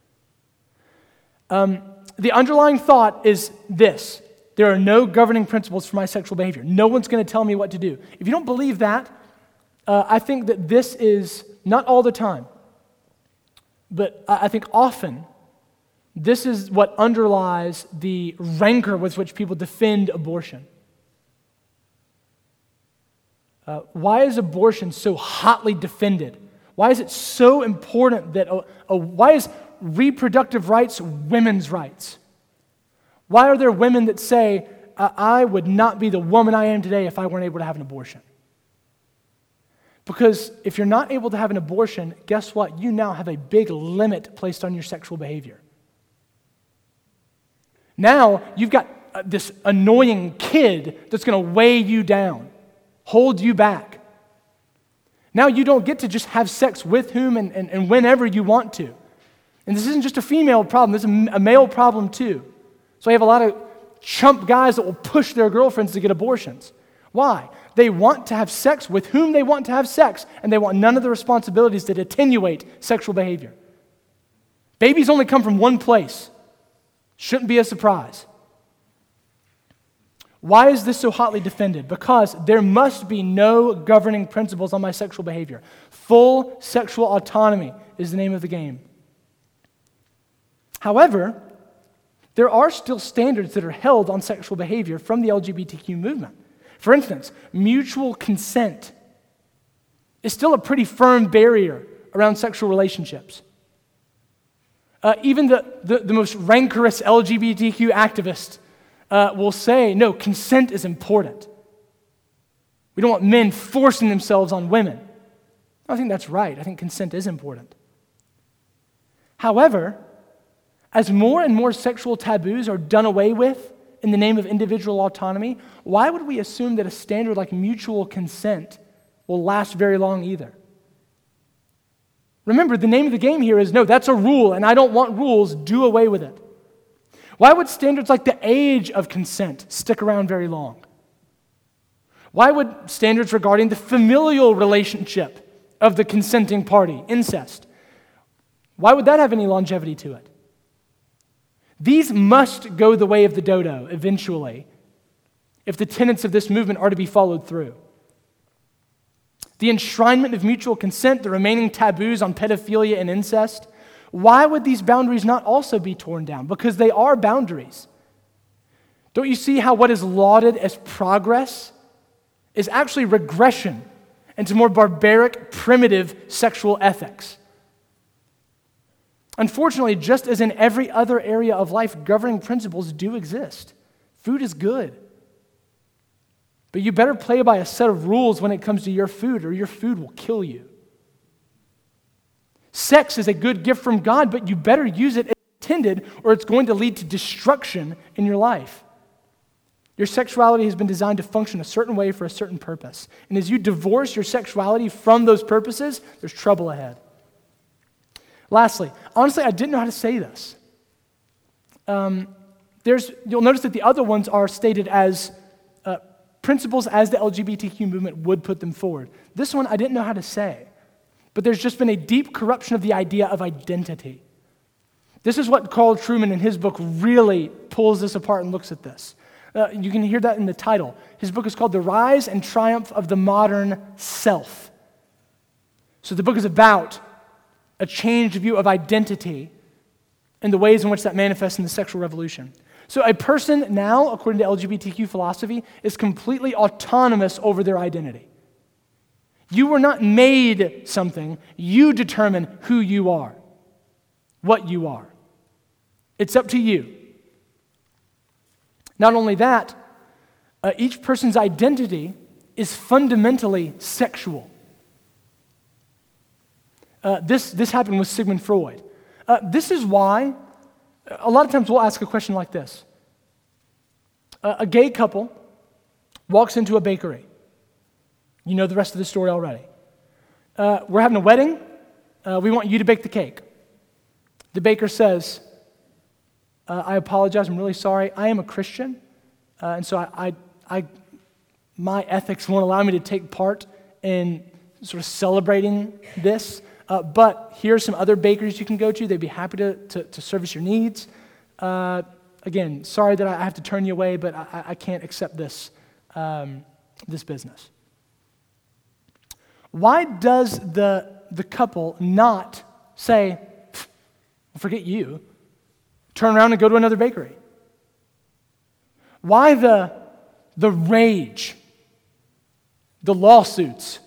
Um, the underlying thought is this: there are no governing principles for my sexual behavior. No one's going to tell me what to do. If you don't believe that, uh, I think that this is not all the time, but I think often this is what underlies the rancor with which people defend abortion. Uh, why is abortion so hotly defended? Why is it so important that, uh, uh, why is reproductive rights women's rights? Why are there women that say, uh, I would not be the woman I am today if I weren't able to have an abortion? Because if you're not able to have an abortion, guess what? You now have a big limit placed on your sexual behavior. Now you've got uh, this annoying kid that's going to weigh you down, hold you back. Now you don't get to just have sex with whom and, and, and whenever you want to. And this isn't just a female problem, this is a male problem too. So I have a lot of chump guys that will push their girlfriends to get abortions. Why? They want to have sex with whom they want to have sex, and they want none of the responsibilities that attenuate sexual behavior. Babies only come from one place. Shouldn't be a surprise. Why is this so hotly defended? Because there must be no governing principles on my sexual behavior. Full sexual autonomy is the name of the game. However, there are still standards that are held on sexual behavior from the L G B T Q movement. For instance, mutual consent is still a pretty firm barrier around sexual relationships. Uh, even the, the, the most rancorous L G B T Q activist uh, will say, no, consent is important. We don't want men forcing themselves on women. I think that's right. I think consent is important. However, as more and more sexual taboos are done away with in the name of individual autonomy, why would we assume that a standard like mutual consent will last very long either? Remember, the name of the game here is, no, that's a rule, and I don't want rules, do away with it. Why would standards like the age of consent stick around very long? Why would standards regarding the familial relationship of the consenting party, incest, why would that have any longevity to it? These must go the way of the dodo eventually if the tenets of this movement are to be followed through. The enshrinement of mutual consent, the remaining taboos on pedophilia and incest, why would these boundaries not also be torn down? Because they are boundaries. Don't you see how what is lauded as progress is actually regression into more barbaric, primitive sexual ethics? Unfortunately, just as in every other area of life, governing principles do exist. Food is good. But you better play by a set of rules when it comes to your food, or your food will kill you. Sex is a good gift from God, but you better use it as intended, or it's going to lead to destruction in your life. Your sexuality has been designed to function a certain way for a certain purpose. And as you divorce your sexuality from those purposes, there's trouble ahead. Lastly, honestly, I didn't know how to say this. Um, there's, you'll notice that the other ones are stated as uh, principles as the L G B T Q movement would put them forward. This one I didn't know how to say, but there's just been a deep corruption of the idea of identity. This is what Carl Trueman in his book really pulls this apart and looks at this. Uh, you can hear that in the title. His book is called The Rise and Triumph of the Modern Self. So the book is about a changed view of identity and the ways in which that manifests in the sexual revolution. So a person now, according to L G B T Q philosophy, is completely autonomous over their identity. You were not made something. You determine who you are, what you are. It's up to you. Not only that, uh, each person's identity is fundamentally sexual. Uh, this, this happened with Sigmund Freud. Uh, this is why a lot of times we'll ask a question like this. Uh, a gay couple walks into a bakery. You know the rest of the story already. Uh, we're having a wedding. Uh, we want you to bake the cake. The baker says, uh, I apologize, I'm really sorry. I am a Christian, uh, and so I, I, I, my ethics won't allow me to take part in sort of celebrating this. Uh, but here are some other bakeries you can go to. They'd be happy to, to, to service your needs. Uh, again, sorry that I have to turn you away, but I, I can't accept this, um, this business. Why does the, the couple not say, forget you, turn around and go to another bakery? Why the, the rage, the lawsuits?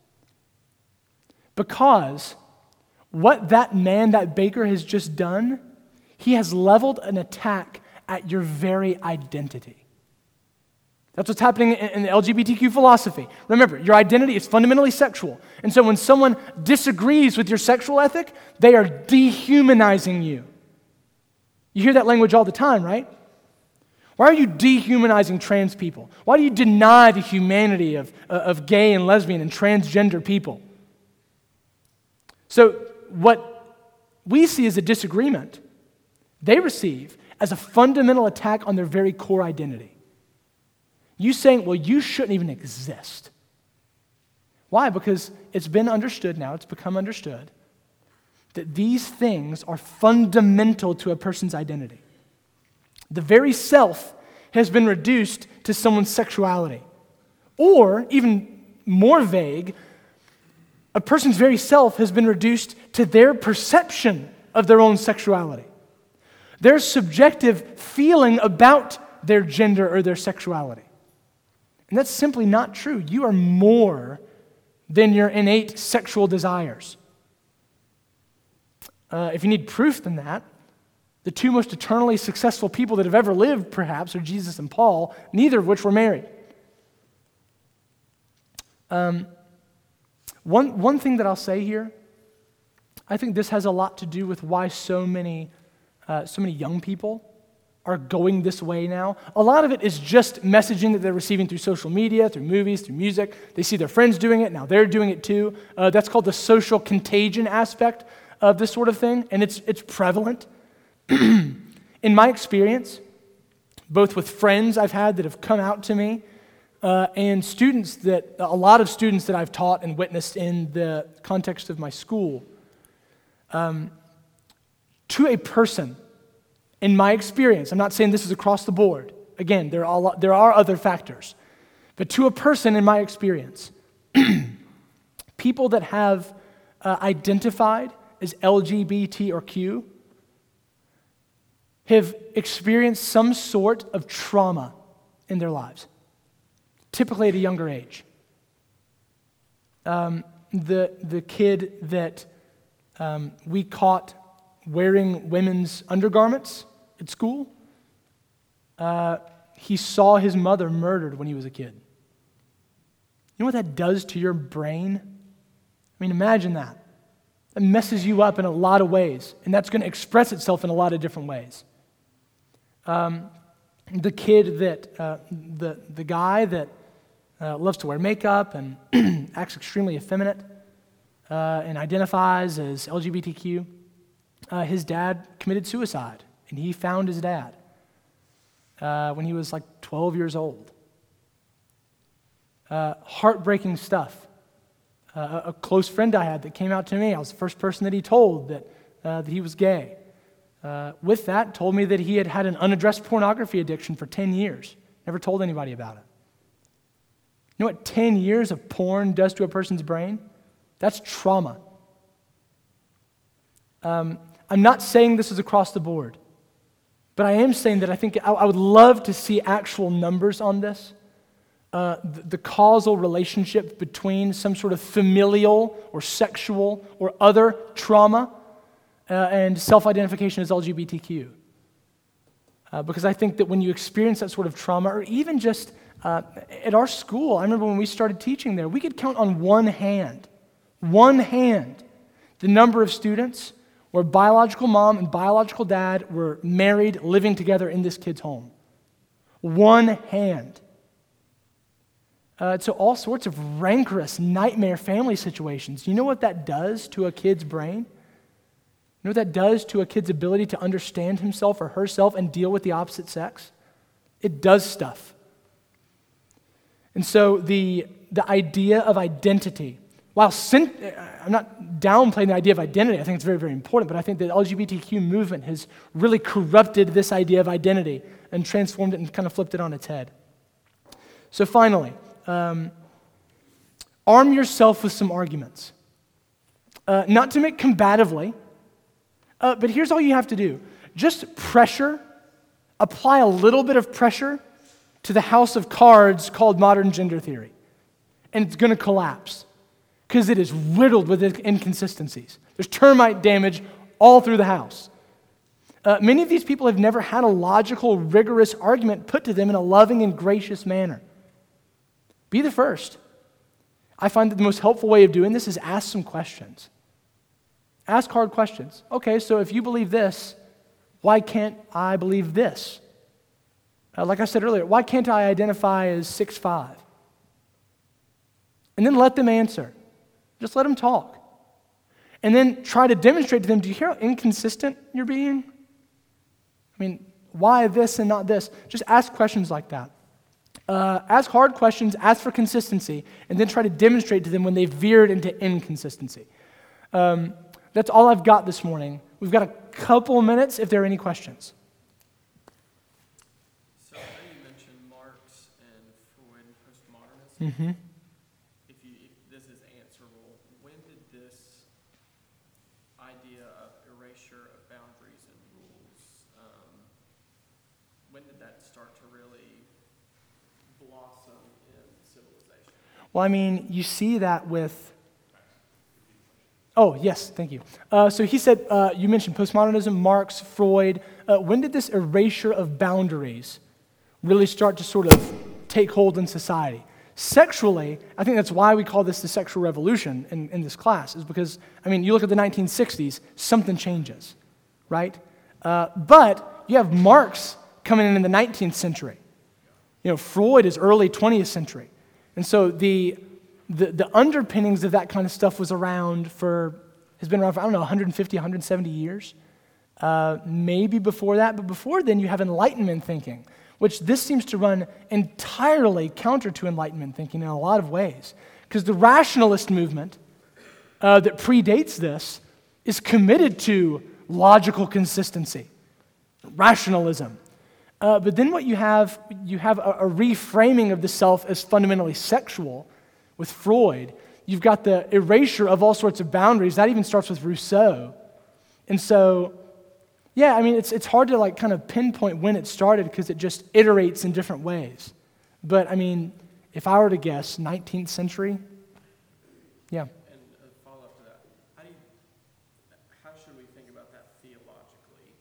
Because what that man, that baker, has just done, he has leveled an attack at your very identity. That's what's happening in the L G B T Q philosophy. Remember, your identity is fundamentally sexual. And so when someone disagrees with your sexual ethic, they are dehumanizing you. You hear that language all the time, right? Why are you dehumanizing trans people? Why do you deny the humanity of, of gay and lesbian and transgender people? So what we see as a disagreement, they receive as a fundamental attack on their very core identity. You saying, well, you shouldn't even exist. Why? Because it's been understood now, it's become understood, that these things are fundamental to a person's identity. The very self has been reduced to someone's sexuality. Or, even more vague, a person's very self has been reduced to their perception of their own sexuality, their subjective feeling about their gender or their sexuality. And that's simply not true. You are more than your innate sexual desires. Uh, if you need proof than that, the two most eternally successful people that have ever lived, perhaps, are Jesus and Paul, neither of which were married. Um, one, one thing that I'll say here, I think this has a lot to do with why so many, uh, so many young people are going this way now. A lot of it is just messaging that they're receiving through social media, through movies, through music. They see their friends doing it, now they're doing it too. Uh, that's called the social contagion aspect of this sort of thing, and it's it's prevalent. In my experience, both with friends I've had that have come out to me, uh, and students that, a lot of students that I've taught and witnessed in the context of my school, um, to a person, in my experience, I'm not saying this is across the board. Again, there are, lot, there are other factors. But to a person, in my experience, people that have uh, identified as L G B T or Q have experienced some sort of trauma in their lives, typically at a younger age. Um, the, the kid that um, we caught wearing women's undergarments at school, uh, he saw his mother murdered when he was a kid. You know what that does to your brain? I mean, imagine that. It messes you up in a lot of ways, and that's going to express itself in a lot of different ways. Um, the kid that, uh, the, the guy that uh, loves to wear makeup and acts extremely effeminate uh, and identifies as L G B T Q, Uh, his dad committed suicide, and he found his dad uh, when he was like twelve years old. Uh, heartbreaking stuff. Uh, a close friend I had that came out to me, I was the first person that he told that, uh, that he was gay. Uh, with that, told me that he had had an unaddressed pornography addiction for ten years. Never told anybody about it. You know what ten years of porn does to a person's brain? That's trauma. Um, I'm not saying this is across the board, but I am saying that I think I, I would love to see actual numbers on this. Uh, the, the causal relationship between some sort of familial or sexual or other trauma uh, and self-identification as L G B T Q. Uh, because I think that when you experience that sort of trauma, or even just uh, at our school, I remember when we started teaching there, we could count on one hand, one hand, the number of students where biological mom and biological dad were married, living together in this kid's home. One hand. Uh, to all sorts of rancorous, nightmare family situations. You know what that does to a kid's brain? You know what that does to a kid's ability to understand himself or herself and deal with the opposite sex? It does stuff. And so the, the idea of identity, while sin, I'm not downplaying the idea of identity, I think it's very, very important, but I think the L G B T Q movement has really corrupted this idea of identity and transformed it and kind of flipped it on its head. So finally, um, arm yourself with some arguments. Uh, not to make combatively, uh, but here's all you have to do. Just pressure, apply a little bit of pressure to the house of cards called modern gender theory, and it's going to collapse. Because it is riddled with inconsistencies. There's termite damage all through the house. Uh, many of these people have never had a logical, rigorous argument put to them in a loving and gracious manner. Be the first. I find that the most helpful way of doing this is ask some questions. Ask hard questions. Okay, so if you believe this, why can't I believe this? Uh, like I said earlier, why can't I identify as six five? And then let them answer. Just let them talk. And then try to demonstrate to them, do you hear how inconsistent you're being? I mean, why this and not this? Just ask questions like that. Uh, ask hard questions, ask for consistency, and then try to demonstrate to them when they've veered into inconsistency. Um, that's all I've got this morning. We've got a couple minutes if there are any questions. So I know you mentioned Marx and Freud and postmodernism. Mm-hmm. If you, if this is answerable, when did this idea of erasure of boundaries and rules, um, when did that start to really blossom in civilization? Well, I mean, you see that with... Oh, yes, thank you. Uh, so he said, uh, you mentioned postmodernism, Marx, Freud. Uh, when did this erasure of boundaries really start to sort of take hold in society? Sexually, I think that's why we call this the sexual revolution in, in this class, is because, I mean, you look at the nineteen sixties, something changes, right? Uh, but you have Marx coming in in the nineteenth century. You know, Freud is early twentieth century. And so the, the, the underpinnings of that kind of stuff was around for, has been around for, I don't know, one hundred fifty, one hundred seventy years. Uh, maybe before that, but before then you have Enlightenment thinking, which this seems to run entirely counter to Enlightenment thinking in a lot of ways. Because the rationalist movement uh, that predates this is committed to logical consistency, rationalism. Uh, but then what you have, you have a, a reframing of the self as fundamentally sexual with Freud. You've got the erasure of all sorts of boundaries. That even starts with Rousseau. And so, yeah, I mean, it's it's hard to like kind of pinpoint when it started because it just iterates in different ways. But I mean, if I were to guess, nineteenth century, yeah. And a follow-up to that, how do you, how should we think about that theologically?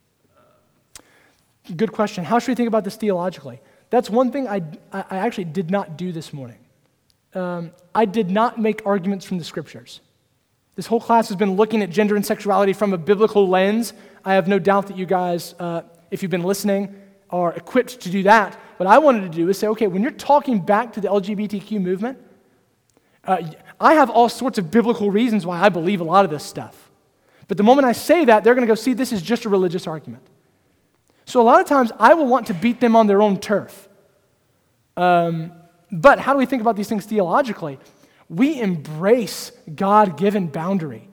Um, Good question. How should we think about this theologically? That's one thing I, I actually did not do this morning. Um, I did not make arguments from the scriptures. This whole class has been looking at gender and sexuality from a biblical lens. I have no doubt that you guys, uh, if you've been listening, are equipped to do that. What I wanted to do is say, okay, when you're talking back to the L G B T Q movement, uh, I have all sorts of biblical reasons why I believe a lot of this stuff. But the moment I say that, they're going to go, see, this is just a religious argument. So a lot of times, I will want to beat them on their own turf. Um, but how do we think about these things theologically? We embrace God-given boundary.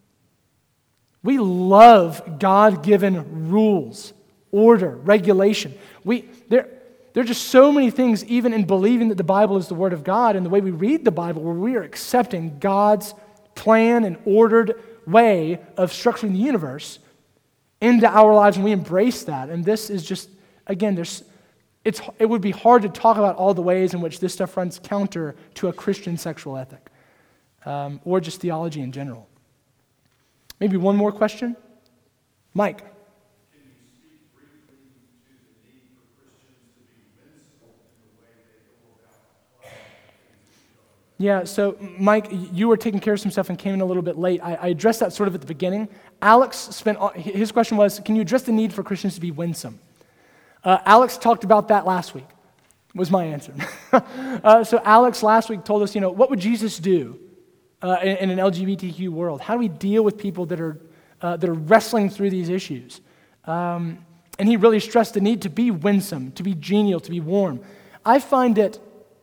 We love God-given rules, order, regulation. We there, there are just so many things, even in believing that the Bible is the Word of God and the way we read the Bible, where we are accepting God's plan and ordered way of structuring the universe into our lives, and we embrace that. And this is just, again, there's It's, it would be hard to talk about all the ways in which this stuff runs counter to a Christian sexual ethic, um, or just theology in general. Maybe one more question? Mike. Can you speak briefly to the need for Christians to be winsome in the way they go about applying things? Yeah, so Mike, you were taking care of some stuff and came in a little bit late. I, I addressed that sort of at the beginning. Alex spent, all, his question was, can you address the need for Christians to be winsome? Uh, Alex talked about that last week, was my answer. uh, so Alex last week told us, you know, what would Jesus do uh, in, in an L G B T Q world? How do we deal with people that are uh, that are wrestling through these issues? Um, and he really stressed the need to be winsome, to be genial, to be warm. I find that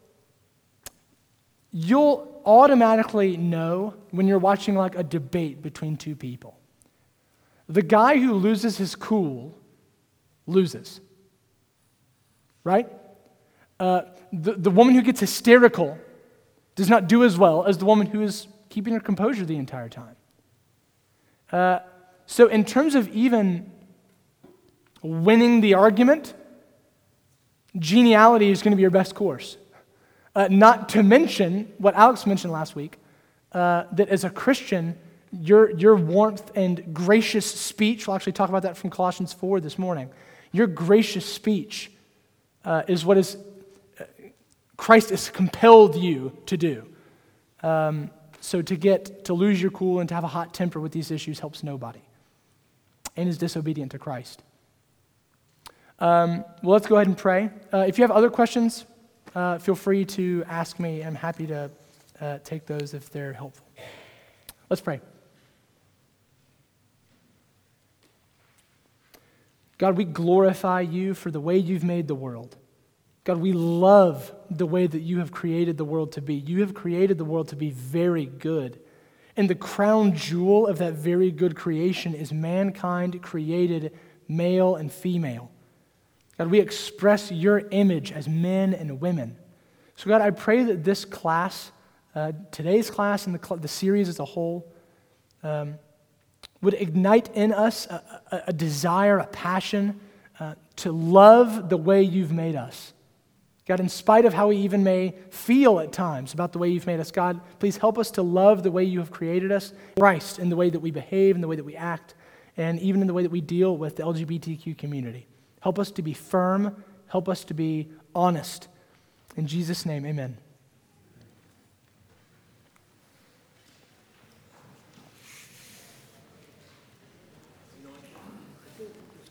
you'll automatically know when you're watching like a debate between two people. The guy who loses his cool loses. Right? Uh, the, the woman who gets hysterical does not do as well as the woman who is keeping her composure the entire time. Uh, so in terms of even winning the argument, geniality is going to be your best course. Uh, not to mention what Alex mentioned last week, uh, that as a Christian, your, your warmth and gracious speech, we'll actually talk about that from Colossians four this morning, your gracious speech Uh, is what is uh, Christ has compelled you to do. Um, so to get, to lose your cool and to have a hot temper with these issues helps nobody and is disobedient to Christ. Um, well, let's go ahead and pray. Uh, if you have other questions, uh, feel free to ask me. I'm happy to uh, take those if they're helpful. Let's pray. God, we glorify you for the way you've made the world. God, we love the way that you have created the world to be. You have created the world to be very good. And the crown jewel of that very good creation is mankind created male and female. God, we express your image as men and women. So God, I pray that this class, uh, today's class and the, cl- the series as a whole, um, would ignite in us a, a, a desire, a passion uh, to love the way you've made us. God, in spite of how we even may feel at times about the way you've made us, God, please help us to love the way you have created us, Christ, in the way that we behave, in the way that we act, and even in the way that we deal with the L G B T Q community. Help us to be firm. Help us to be honest. In Jesus' name, amen.